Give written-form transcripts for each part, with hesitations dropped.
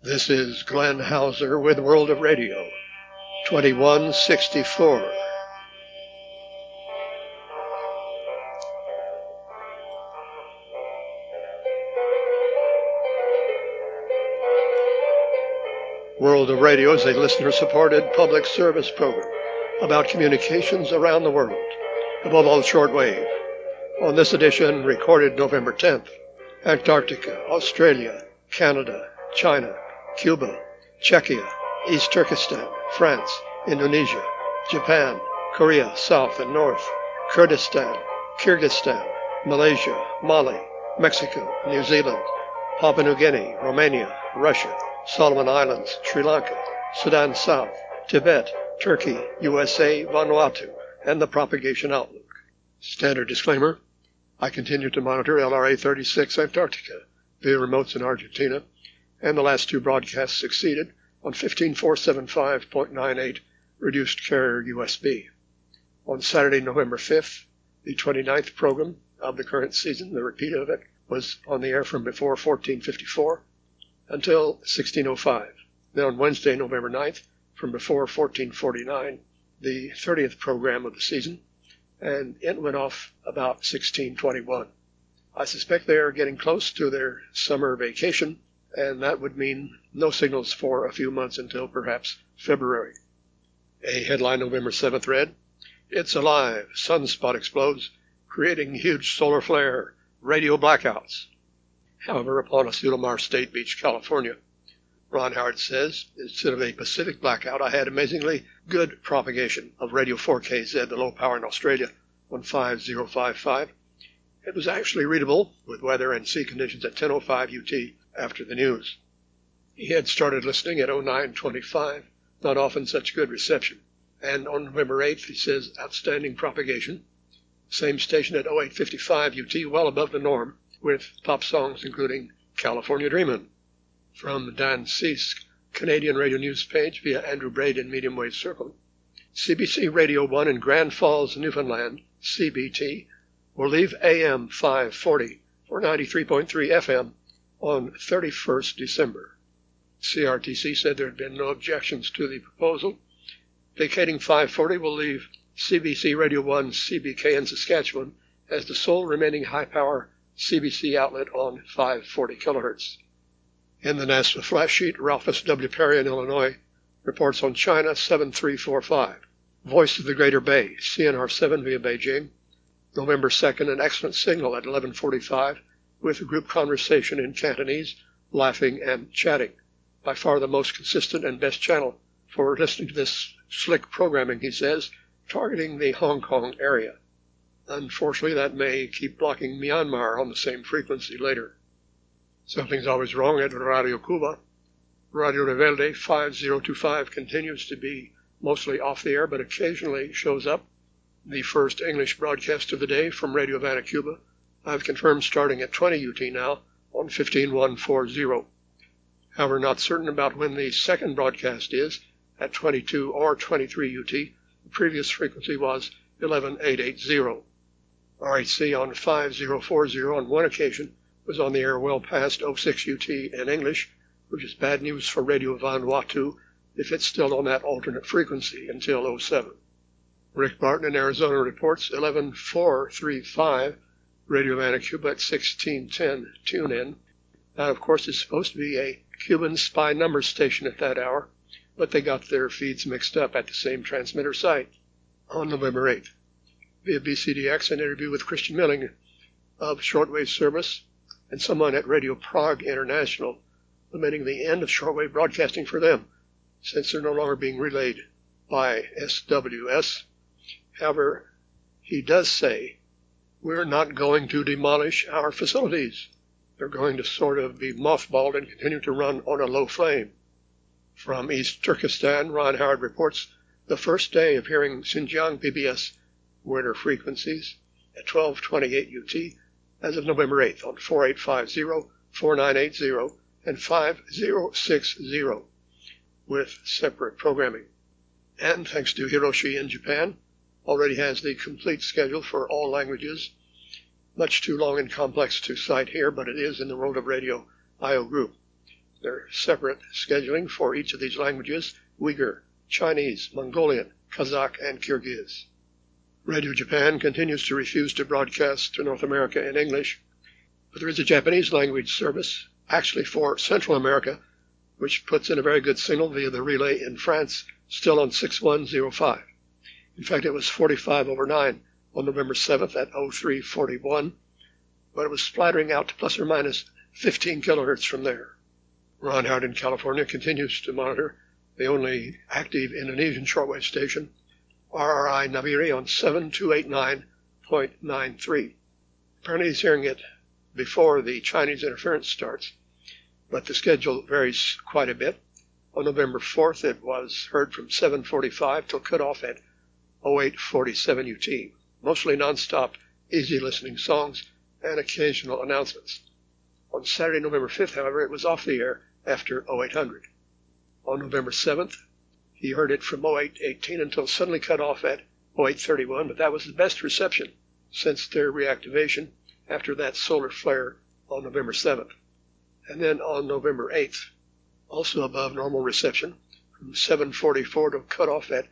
This is Glenn Hauser with World of Radio, 2164. World of Radio is a listener-supported public service program about communications around the world, above all shortwave. On this edition, recorded November 10th, Antarctica, Australia, Canada, China, Cuba, Czechia, East Turkestan, France, Indonesia, Japan, Korea, South and North, Kurdistan, Kyrgyzstan, Malaysia, Mali, Mexico, New Zealand, Papua New Guinea, Romania, Russia, Solomon Islands, Sri Lanka, Sudan South, Tibet, Turkey, USA, Vanuatu, and the propagation outlook. Standard disclaimer: I continue to monitor LRA 36 Antarctica via remotes in Argentina, and the last two broadcasts succeeded on 15475.98 reduced carrier USB. On Saturday, November 5th, the 29th program of the current season, the repeat of it, was on the air from before 1454 until 1605. Then on Wednesday, November 9th, from before 1449, the 30th program of the season, and it went off about 1621. I suspect they are getting close to their summer vacation, and that would mean no signals for a few months until perhaps February. A headline November 7th read, "It's alive, sunspot explodes, creating huge solar flare, radio blackouts." However, upon Asilomar State Beach, California, Ron Howard says, instead of a Pacific blackout, I had amazingly good propagation of Radio 4KZ, the low power in Australia, on 5055. It was actually readable with weather and sea conditions at 10:05 UT after the news. He had started listening at 0925, not often such good reception. And on November 8th, he says, outstanding propagation. Same station at 0855 UT, well above the norm, with top songs including California Dreamin'. From Dan Cease, Canadian Radio News page via Andrew Braid in Medium Wave Circle. CBC Radio 1 in Grand Falls, Newfoundland, CBT, will leave AM 540 for 93.3 FM on 31st December. CRTC said there had been no objections to the proposal. Vacating 540 will leave CBC Radio 1 CBK in Saskatchewan as the sole remaining high-power CBC outlet on 540 kilohertz. In the NASA flash sheet, Ralphus W. Perry in Illinois reports on China 7345. Voice of the Greater Bay, CNR7 via Beijing. November 2nd, an excellent signal at 1145 with group conversation in Cantonese, laughing and chatting. By far the most consistent and best channel for listening to this slick programming, he says, targeting the Hong Kong area. Unfortunately, that may keep blocking Myanmar on the same frequency later. Something's always wrong at Radio Cuba. Radio Rebelde 5025 continues to be mostly off the air, but occasionally shows up. The first English broadcast of the day from Radio Havana, Cuba, I've confirmed starting at 20 UT now on 15140. However, not certain about when the second broadcast is at 22 or 23 UT. The previous frequency was 11880. RHC on 5040 on one occasion was on the air well past 06 UT in English, which is bad news for Radio Vanuatu if it's still on that alternate frequency until 07. Rick Barton in Arizona reports 11435, Radio Havana, Cuba at 1610 tune-in. That, of course, is supposed to be a Cuban spy number station at that hour, but they got their feeds mixed up at the same transmitter site. On November 8th, via BCDX, an interview with Christian Milling of shortwave service and someone at Radio Prague International, lamenting the end of shortwave broadcasting for them, since they're no longer being relayed by SWS. However, he does say, we're not going to demolish our facilities. They're going to sort of be mothballed and continue to run on a low flame. From East Turkestan, Ron Howard reports the first day of hearing Xinjiang PBS winter frequencies at 1228 UT as of November 8th on 4850, 4980, and 5060 with separate programming. And thanks to Hiroshi in Japan, already has the complete schedule for all languages. Much too long and complex to cite here, but it is in the World of Radio IO group. There are separate scheduling for each of these languages: Uyghur, Chinese, Mongolian, Kazakh, and Kyrgyz. Radio Japan continues to refuse to broadcast to North America in English, but there is a Japanese language service, actually for Central America, which puts in a very good signal via the relay in France, still on 6105. In fact, it was 45 over 9 on November 7th at 0341, but it was splattering out to plus or minus 15 kilohertz from there. Ron Howard in California continues to monitor the only active Indonesian shortwave station, RRI Nabire, on 7289.93. Apparently he's hearing it before the Chinese interference starts, but the schedule varies quite a bit. On November 4th, it was heard from 7:45 till cut off at 08:47 UT, mostly nonstop, easy listening songs and occasional announcements. On Saturday, November 5th, however, it was off the air after 0800. On November 7th, he heard it from 0818 until suddenly cut off at 0831, but that was the best reception since their reactivation after that solar flare on November 7th. And then on November 8th, also above normal reception, from 7:44 to cut off at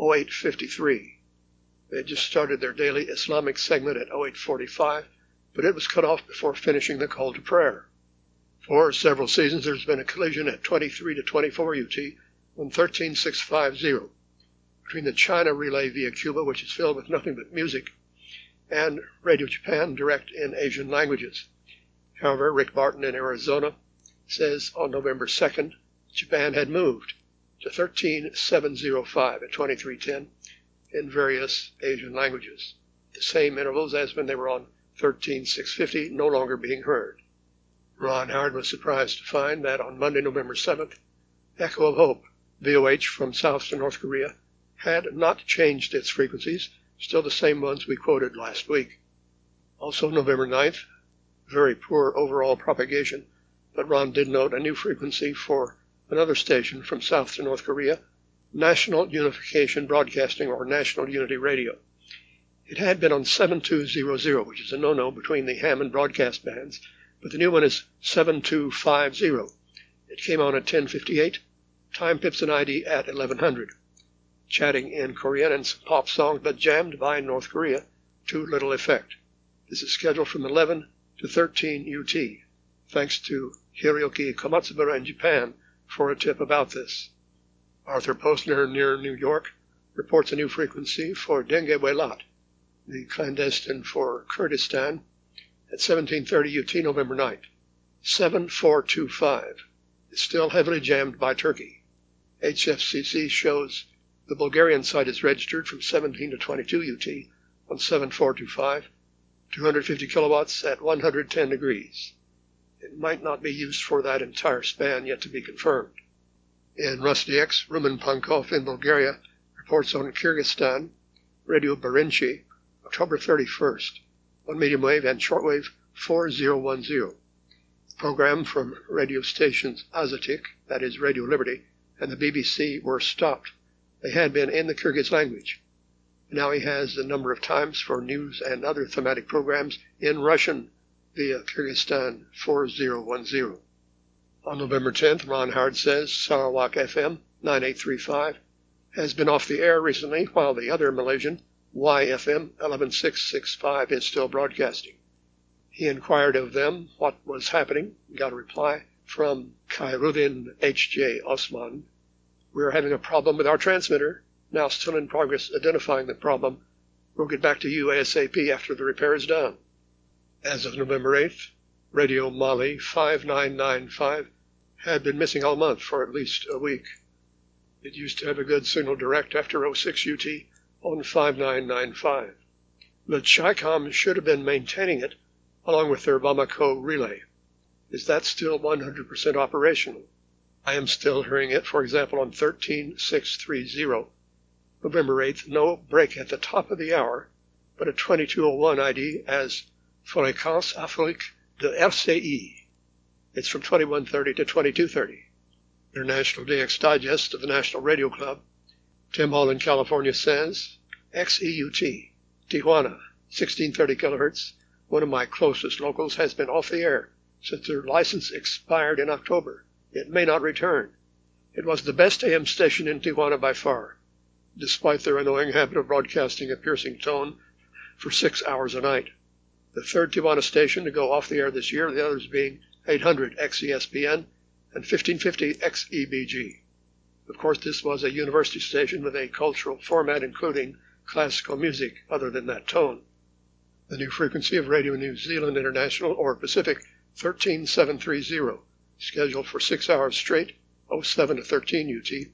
0853. They just started their daily Islamic segment at 0845, but it was cut off before finishing the call to prayer. For several seasons, there's been a collision at 23 to 24 UT on 13650 between the China relay via Cuba, which is filled with nothing but music, and Radio Japan direct in Asian languages. However, Rick Barton in Arizona says on November 2nd, Japan had moved to 13705 at 2310 in various Asian languages, the same intervals as when they were on 13650, no longer being heard. Ron Howard was surprised to find that on Monday, November 7th, Echo of Hope, VOH from South to North Korea, had not changed its frequencies, still the same ones we quoted last week. Also November 9th, very poor overall propagation, but Ron did note a new frequency for another station from South to North Korea, National Unification Broadcasting, or National Unity Radio. It had been on 7200, which is a no-no between the ham and broadcast bands, but the new one is 7250. It came on at 10:58, time pips and ID at 1100. Chatting in Korean and some pop songs, but jammed by North Korea to little effect. This is scheduled from 11 to 13 UT, thanks to Hiroyuki Komatsubara in Japan for a tip about this. Arthur Postner near New York reports a new frequency for Denge Welat, the clandestine for Kurdistan, at 1730 UT November 9th. 7425 is still heavily jammed by Turkey. HFCC shows the Bulgarian site is registered from 17 to 22 UT on 7425, 250 kilowatts at 110 degrees. It might not be used for that entire span, yet to be confirmed. In Rusty X, Rumen Pankov in Bulgaria reports on Kyrgyzstan, Radio Barinchi, October 31st, on medium wave and shortwave 4010. Program from radio stations Azatik, that is Radio Liberty, and the BBC were stopped. They had been in the Kyrgyz language. Now he has a number of times for news and other thematic programs in Russian via Kyrgyzstan 4010. On November 10th, Ron Howard says Sarawak FM 9835 has been off the air recently, while the other Malaysian, YFM 11665, is still broadcasting. He inquired of them what was happening, got a reply from Khairuddin H.J. Osman. We're having a problem with our transmitter, now still in progress identifying the problem. We'll get back to you ASAP after the repair is done. As of November 8th, Radio Mali 5995 had been missing all month for at least a week. It used to have a good signal direct after 06 UT on 5995. The Chicom should have been maintaining it along with their Bamako relay. Is that still 100% operational? I am still hearing it, for example, on 13630. November 8th, no break at the top of the hour, but a 2201 ID as Fréquence Afrique de RCI. It's from 2130 to 2230. International DX Digest of the National Radio Club. Tim Hall in California says, XEUT, Tijuana, 1630 kilohertz. One of my closest locals has been off the air since their license expired in October. It may not return. It was the best AM station in Tijuana by far, despite their annoying habit of broadcasting a piercing tone for 6 hours a night. The third Tijuana station to go off the air this year, the others being 800 XESPN and 1550 XEBG. Of course, this was a university station with a cultural format including classical music other than that tone. The new frequency of Radio New Zealand International, or Pacific, 13730, scheduled for 6 hours straight, 07 to 13 UT.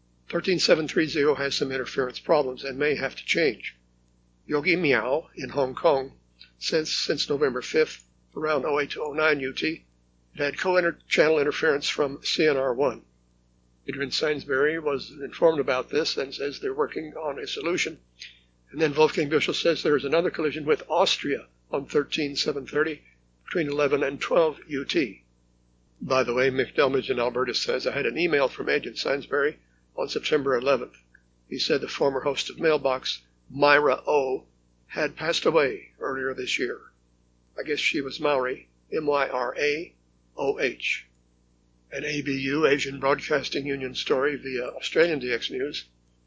13730 has some interference problems and may have to change. Yogi Miao in Hong Kong says since November 5th, around 08 to 09 UT, it had co-channel interference from CNR1. Adrian Sainsbury was informed about this and says they're working on a solution. And then Wolfgang Büschel says there is another collision with Austria on 13730 between 11 and 12 UT. By the way, Mick Delmage in Alberta says, I had an email from Adrian Sainsbury on September 11th. He said the former host of Mailbox, Myra O., had passed away earlier this year. I guess she was Maori, M-Y-R-A-O-H. An ABU, Asian Broadcasting Union story via Australian DX News.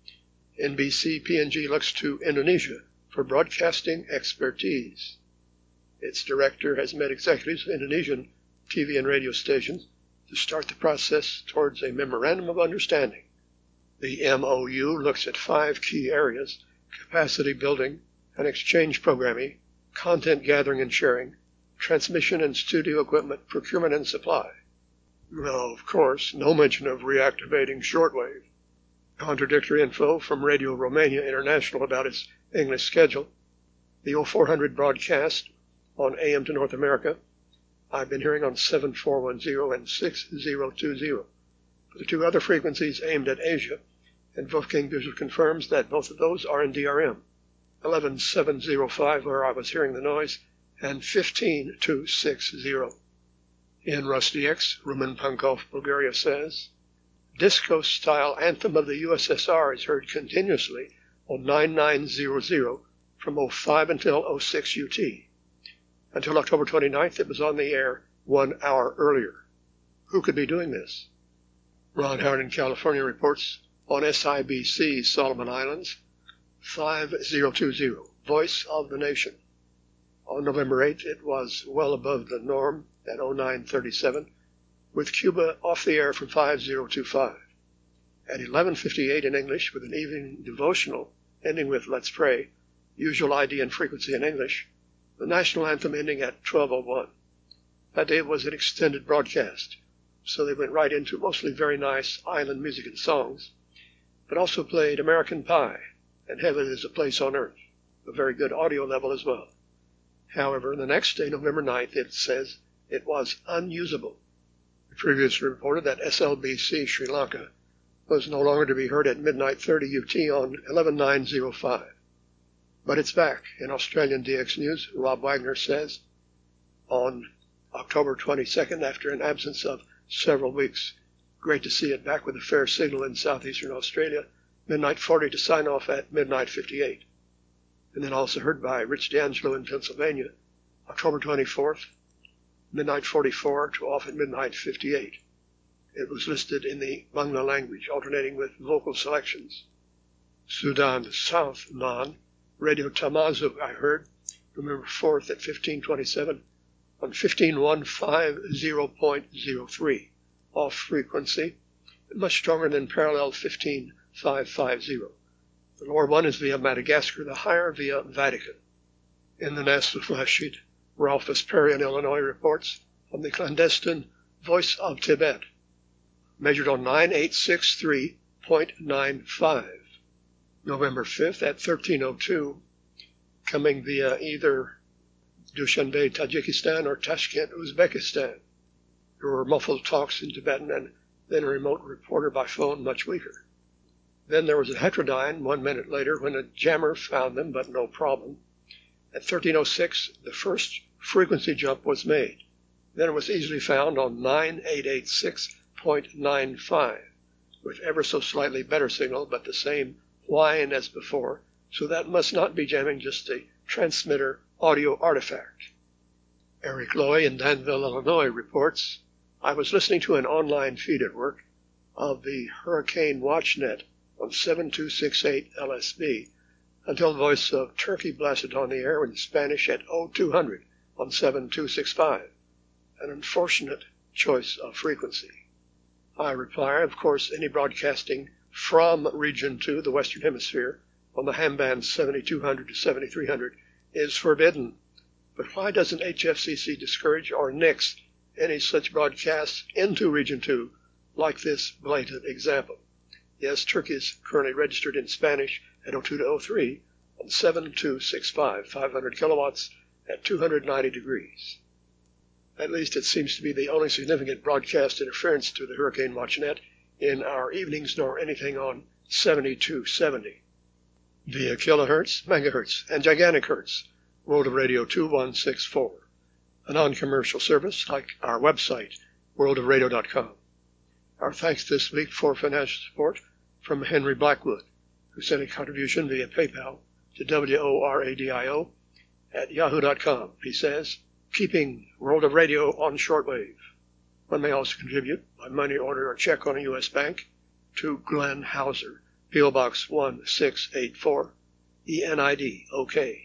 NBC PNG looks to Indonesia for broadcasting expertise. Its director has met executives of Indonesian TV and radio stations to start the process towards a memorandum of understanding. The MOU looks at 5 key areas: capacity building and exchange programming, content gathering and sharing, transmission and studio equipment procurement and supply. Well, of course, no mention of reactivating shortwave. Contradictory info from Radio Romania International about its English schedule. The 0400 broadcast on AM to North America, I've been hearing on 7410 and 6020. For the 2 other frequencies aimed at Asia, and Wolfgang Büschel confirms that both of those are in DRM. 11705, where I was hearing the noise, and 15260. In Rusty X, Rumen Pankov, Bulgaria says, disco-style anthem of the USSR is heard continuously on 9900 from 05 until 06 UT. Until October 29th, it was on the air 1 hour earlier. Who could be doing this? Ron Howard in California reports on SIBC Solomon Islands, 5020, Voice of the Nation. On November 8th, it was well above the norm at 0937, with Cuba off the air from 5025. At 11:58 in English, with an evening devotional ending with Let's Pray, usual ID and frequency in English, the national anthem ending at 12:01. That day was an extended broadcast, so they went right into mostly very nice island music and songs, but also played American Pie and Heaven is a Place on Earth, a very good audio level as well. However, the next day, November 9th, it says it was unusable. We previously reported that SLBC Sri Lanka was no longer to be heard at midnight 30 UT on 11905. But it's back. In Australian DX News, Rob Wagner says, on October 22nd, after an absence of several weeks, great to see it back with a fair signal in southeastern Australia, midnight 40 to sign off at midnight 58. And then also heard by Rich D'Angelo in Pennsylvania, October 24th, midnight 44 to off at midnight 58. It was listed in the Bangla language, alternating with vocal selections. Sudan South Non, Radio Tamazu, I heard, November 4th at 1527 on 15150.03, off frequency, much stronger than parallel 15550. The lower one is via Madagascar, the higher via Vatican. In the National Flash Sheet, Ralphus Perry in Illinois reports on the clandestine Voice of Tibet, measured on 9863.95. November 5th at 1302, coming via either Dushanbe, Tajikistan, or Tashkent, Uzbekistan. There were muffled talks in Tibetan and then a remote reporter by phone, much weaker. Then there was a heterodyne 1 minute later when a jammer found them, but no problem. At 1306, the first frequency jump was made. Then it was easily found on 9886.95, with ever so slightly better signal, but the same whine as before, so that must not be jamming, just a transmitter audio artifact. Eric Loy in Danville, Illinois reports I was listening to an online feed at work of the Hurricane WatchNet on 7268 LSB until the voice of Turkey blasted on the air in Spanish at 0200 on 7265, an unfortunate choice of frequency. I reply, of course, any broadcasting from Region 2, the Western Hemisphere, on the ham bands 7200 to 7300 is forbidden. But why doesn't HFCC discourage or nix any such broadcasts into Region 2, like this blatant example? Yes, Turkey is currently registered in Spanish at 02 to 03 on 7265, 500 kilowatts at 290 degrees. At least it seems to be the only significant broadcast interference to the Hurricane WatchNet in our evenings, nor anything on 7270. Via kilohertz, megahertz, and gigantic hertz, World of Radio 2164, a non-commercial service like our website, worldofradio.com. Our thanks this week for financial support from Henry Blackwood, who sent a contribution via PayPal to WORADIO at yahoo.com. He says, keeping World of Radio on shortwave. One may also contribute by money order or check on a U.S. bank to Glenn Hauser, P.O. Box 1684, ENID, OK,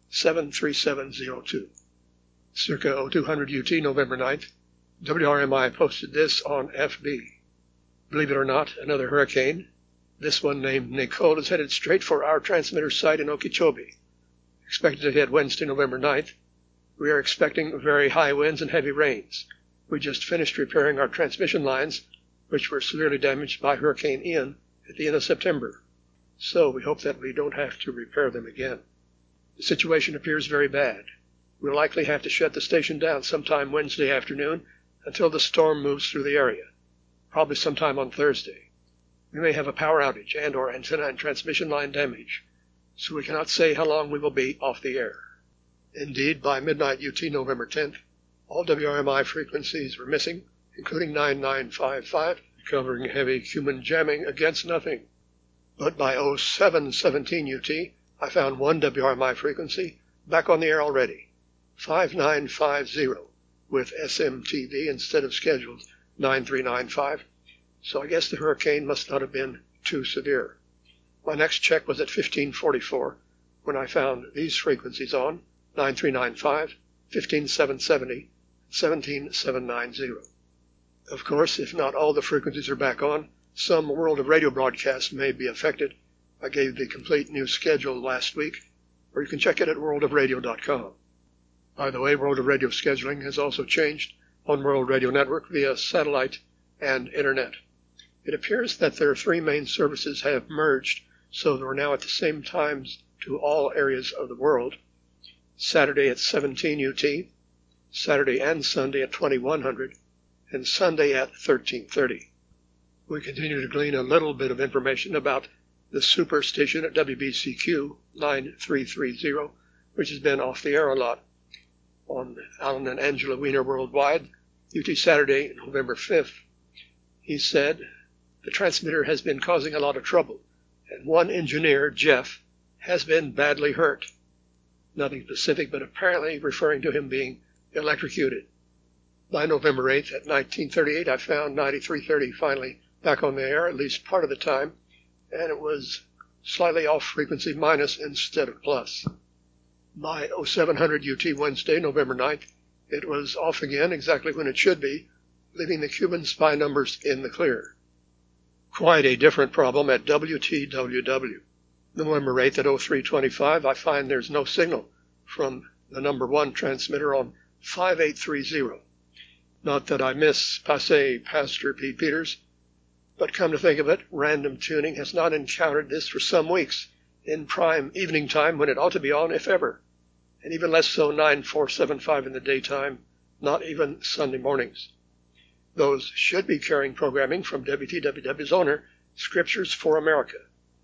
73702. Circa 0200 UT, November 9th, WRMI posted this on FB. Believe it or not, another hurricane, this one named Nicole, is headed straight for our transmitter site in Okeechobee. Expected to hit Wednesday, November 9th. We are expecting very high winds and heavy rains. We just finished repairing our transmission lines, which were severely damaged by Hurricane Ian at the end of September. So we hope that we don't have to repair them again. The situation appears very bad. We'll likely have to shut the station down sometime Wednesday afternoon until the storm moves through the area, probably sometime on Thursday. We may have a power outage and or antenna and transmission line damage, so we cannot say how long we will be off the air. Indeed, by midnight UT November 10th, all WRMI frequencies were missing, including 9955, covering heavy human jamming against nothing. But by 0717 UT, I found one WRMI frequency back on the air already, 5950, with SMTV instead of scheduled 9395, so I guess the hurricane must not have been too severe. My next check was at 1544, when I found these frequencies on, 9395, 15770, 17790. Of course, if not all the frequencies are back on, some World of Radio broadcasts may be affected. I gave the complete new schedule last week, or you can check it at worldofradio.com. By the way, World of Radio scheduling has also changed on World Radio Network via satellite and internet. It appears that their three main services have merged, so they're now at the same times to all areas of the world. Saturday at 17 UT, Saturday and Sunday at 2100, and Sunday at 1330. We continue to glean a little bit of information about the super station at WBCQ 9330, which has been off the air a lot, on Alan and Angela Wiener Worldwide, UT Saturday, November 5th. He said, the transmitter has been causing a lot of trouble, and one engineer, Jeff, has been badly hurt. Nothing specific, but apparently referring to him being electrocuted. By November 8th at 1938, I found 9330 finally back on the air, at least part of the time, and it was slightly off frequency minus instead of plus. By 0700 UT Wednesday, November 9th, it was off again exactly when it should be, leaving the Cuban spy numbers in the clear. Quite a different problem at WTWW. November 8th at 0325, I find there's no signal from the number 1 transmitter on 5830. Not that I miss Passe Pastor Pete Peters, but come to think of it, random tuning has not encountered this for some weeks in prime evening time when it ought to be on, if ever, and even less so 9475 in the daytime, not even Sunday mornings. Those should be carrying programming from WTWW's owner, Scriptures for America.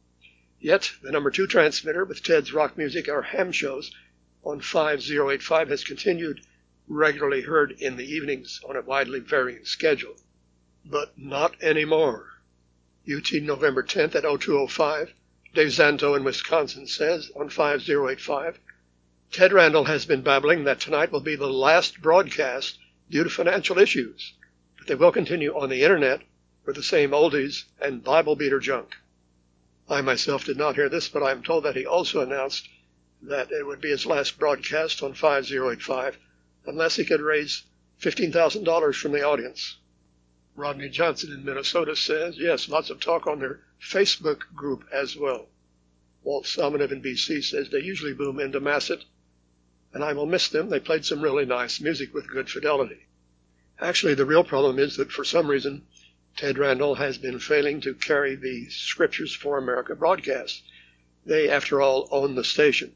Yet, the number 2 transmitter with Ted's rock music or ham shows on 5085 has continued regularly heard in the evenings on a widely varying schedule. But not anymore. UT November 10th at 0205, Dave Zanto in Wisconsin says on 5085, Ted Randall has been babbling that tonight will be the last broadcast due to financial issues. but they will continue on the internet with the same oldies and Bible beater junk. I myself did not hear this, but I am told that he also announced that it would be his last broadcast on 5085 unless he could raise $15,000 from the audience. Rodney Johnson in Minnesota says, yes, lots of talk on their Facebook group as well. Walt Salmonev in BC says they usually boom into Masset, and I will miss them. They played some really nice music with good fidelity. Actually, the real problem is that for some reason, Ted Randall has been failing to carry the Scriptures for America broadcast. They, after all, own the station.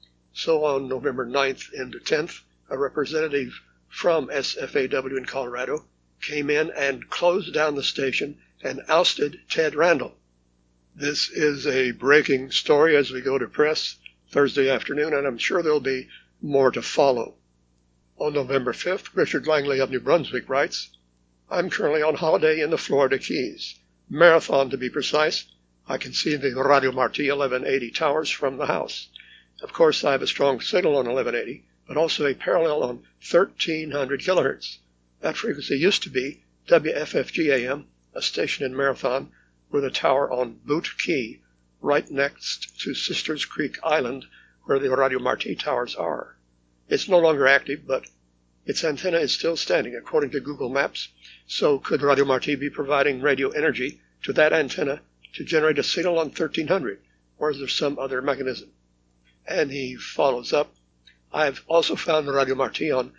So on November 9th and 10th, a representative from SFAW in Colorado came in and closed down the station and ousted Ted Randall. This is a breaking story as we go to press Thursday afternoon, and I'm sure there'll be more to follow. On November 5th, Richard Langley of New Brunswick writes, I'm currently on holiday in the Florida Keys. Marathon, to be precise. I can see the Radio Marti 1180 towers from the house. Of course, I have a strong signal on 1180, but also a parallel on 1300 kilohertz. That frequency used to be WFFG AM, a station in Marathon, with a tower on Boot Key, right next to Sisters Creek Island, where the Radio Marti towers are. It's no longer active, but its antenna is still standing, according to Google Maps. So could Radio Marti be providing radio energy to that antenna to generate a signal on 1300, or is there some other mechanism? And he follows up, I've also found the Radio Marti on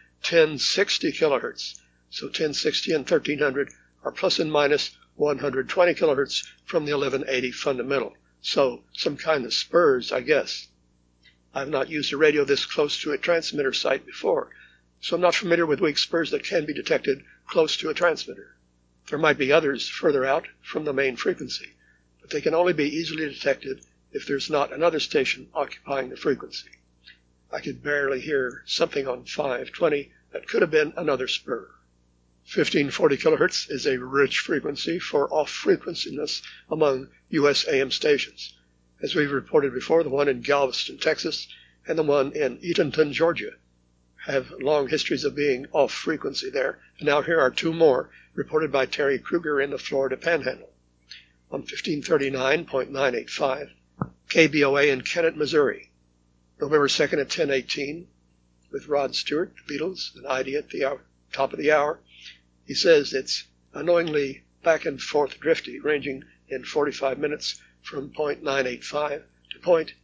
1060 kilohertz. So 1060 and 1300 are plus and minus 120 kilohertz from the 1180 fundamental. So some kind of spurs, I guess. I've not used a radio this close to a transmitter site before, so I'm not familiar with weak spurs that can be detected close to a transmitter. There might be others further out from the main frequency, but they can only be easily detected if there's not another station occupying the frequency. I could barely hear something on 520 that could have been another spur. 1540 kilohertz is a rich frequency for off-frequenciness among U.S. AM stations. As we've reported before, the one in Galveston, Texas, and the one in Eatonton, Georgia, have long histories of being off-frequency there. And now here are two more, reported by Terry Kruger in the Florida Panhandle. On 1539.985, KBOA in Kennett, Missouri, November 2nd at 10:18, with Rod Stewart, the Beatles, an idea at the top of the hour. He says it's annoyingly back and forth drifty, ranging in 45 minutes from 0.985 to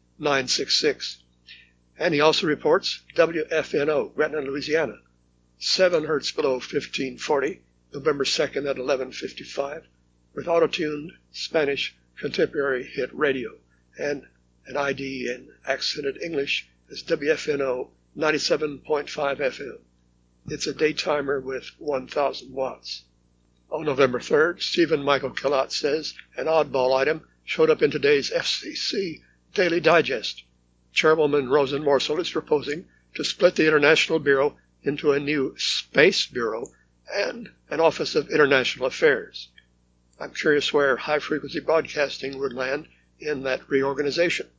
0.966. And he also reports WFNO, Gretna, Louisiana, 7 hertz below 1540, November 2nd at 11:55, with auto-tuned Spanish contemporary hit radio, and an ID in accented English as WFNO 97.5 FM. It's a daytimer with 1,000 watts. On November 3rd, Stephen Michael Kellott says an oddball item showed up in today's FCC Daily Digest. Chairwoman Rosen Morsel is proposing to split the International Bureau into a new Space Bureau and an Office of International Affairs. I'm curious where high-frequency broadcasting would land in that reorganization.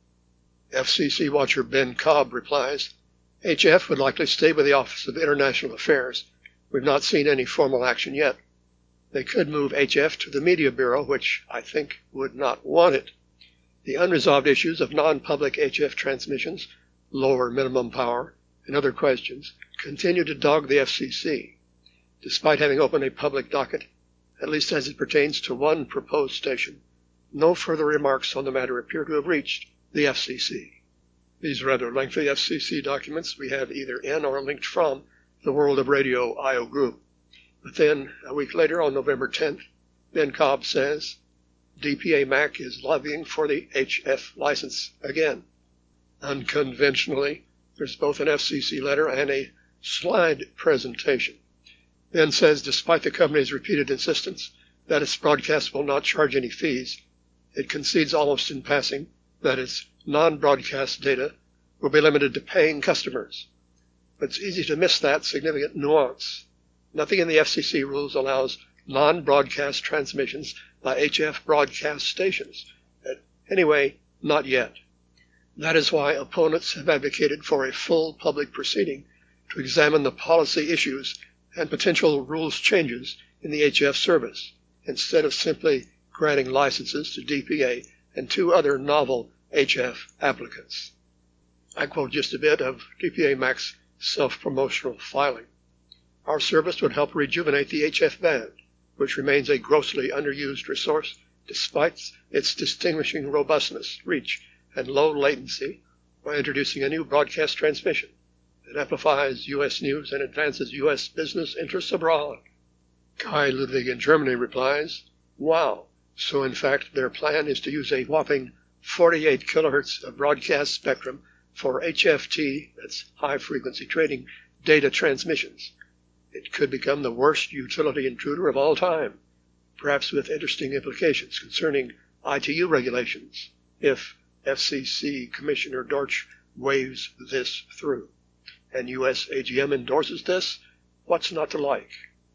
FCC watcher Ben Cobb replies, HF would likely stay with the Office of International Affairs. We've not seen any formal action yet. They could move HF to the Media Bureau, which I think would not want it. The unresolved issues of non-public HF transmissions, lower minimum power, and other questions continue to dog the FCC. Despite having opened a public docket, at least as it pertains to one proposed station, no further remarks on the matter appear to have reached the FCC. These rather lengthy FCC documents we have either in or linked from the World of Radio I.O. group. But then, a week later, on November 10th, Ben Cobb says, DPA MAC is lobbying for the HF license again. Unconventionally, there's both an FCC letter and a slide presentation. Ben says despite the company's repeated insistence that its broadcast will not charge any fees, it concedes almost in passing that its non-broadcast data will be limited to paying customers. But it's easy to miss that significant nuance. Nothing in the FCC rules allows non-broadcast transmissions by HF broadcast stations. Anyway, not yet. That is why opponents have advocated for a full public proceeding to examine the policy issues and potential rules changes in the HF service, instead of simply granting licenses to DPA and two other novel HF applicants. I quote just a bit of DPA Mac's self-promotional filing. Our service would help rejuvenate the HF band, which remains a grossly underused resource despite its distinguishing robustness, reach, and low latency, by introducing a new broadcast transmission that amplifies U.S. news and advances U.S. business interests abroad. Kai Ludwig in Germany replies, wow, so in fact their plan is to use a whopping 48 kilohertz of broadcast spectrum for HFT, that's high-frequency trading, data transmissions. It could become the worst utility intruder of all time, perhaps with interesting implications concerning ITU regulations, if FCC Commissioner Dortch waves this through. And U.S. AGM endorses this, what's not to like?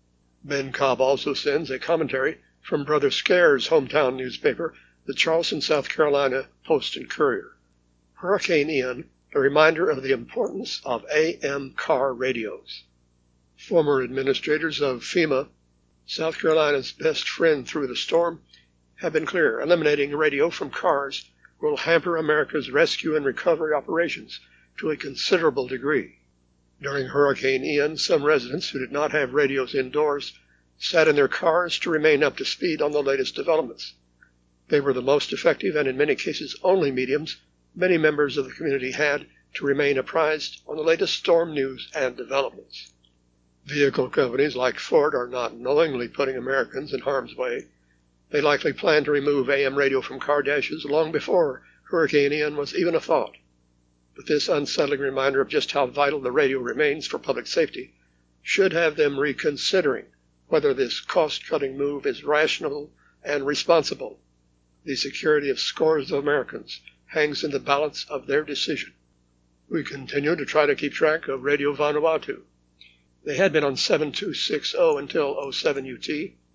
Ben Cobb also sends a commentary from Brother Scare's hometown newspaper, the Charleston, South Carolina Post and Courier. Hurricane Ian, a reminder of the importance of AM car radios. Former administrators of FEMA, South Carolina's best friend through the storm, have been clear. Eliminating radio from cars will hamper America's rescue and recovery operations to a considerable degree. During Hurricane Ian, some residents who did not have radios indoors sat in their cars to remain up to speed on the latest developments. They were the most effective and in many cases only mediums many members of the community had to remain apprised on the latest storm news and developments. Vehicle companies like Ford are not knowingly putting Americans in harm's way. They likely planned to remove AM radio from car dashes long before Hurricane Ian was even a thought. But this unsettling reminder of just how vital the radio remains for public safety should have them reconsidering whether this cost-cutting move is rational and responsible. The security of scores of Americans hangs in the balance of their decision. We continue to try to keep track of Radio Vanuatu. They had been on 7260 until 07 UT,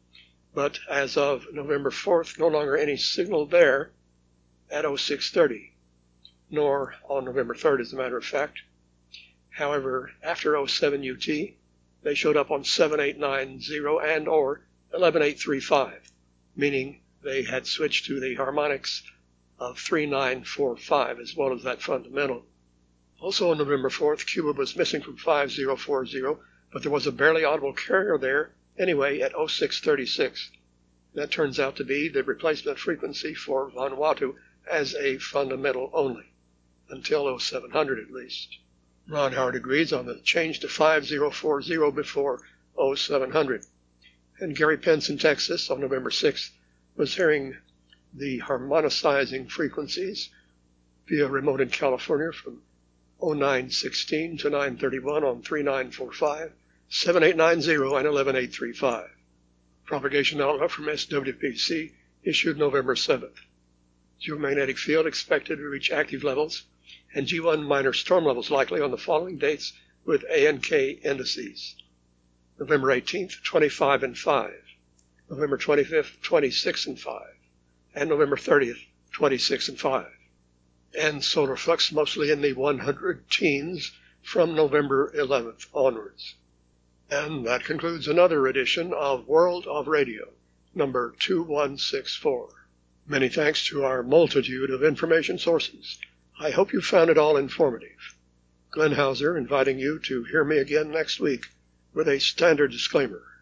but as of November 4th, no longer any signal there at 0630, nor on November 3rd, as a matter of fact. However, after 07 UT, they showed up on 7890 and or 11835, meaning they had switched to the harmonics of 3945 as well as that fundamental. Also on November 4th, Cuba was missing from 5040, but there was a barely audible carrier there anyway at 0636. That turns out to be the replacement frequency for Vanuatu as a fundamental only, until 0700 at least. Ron Howard agrees on the change to 5040 before 0700. And Gary Pence in Texas on November 6th was hearing the harmonicizing frequencies via remote in California from 0916 to 931 on 3945, 7890, and 11835. Propagation outlook from SWPC issued November 7th. Geomagnetic field expected to reach active levels, and G1 minor storm levels likely on the following dates with A and K indices. November 18th, 25 and 5. November 25th, 26 and 5. And November 30th, 26 and 5. And solar flux mostly in the 100 teens from November 11th onwards. And that concludes another edition of World of Radio, number 2164. Many thanks to our multitude of information sources. I hope you found it all informative. Glenn Hauser inviting you to hear me again next week with a standard disclaimer.